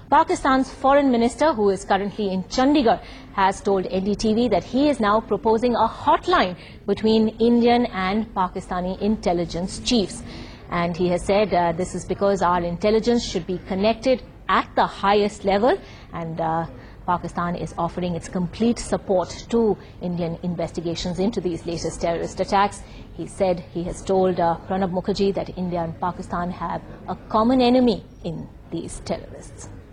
Pakistan's foreign minister, who is currently in Chandigarh, has told NDTV that he is now proposing a hotline between Indian and Pakistani intelligence chiefs. And he has said this is because our intelligence should be connected at the highest level, and Pakistan is offering its complete support to Indian investigations into these latest terrorist attacks. He said he has told Pranab Mukherjee that India and Pakistan have a common enemy in these terrorists.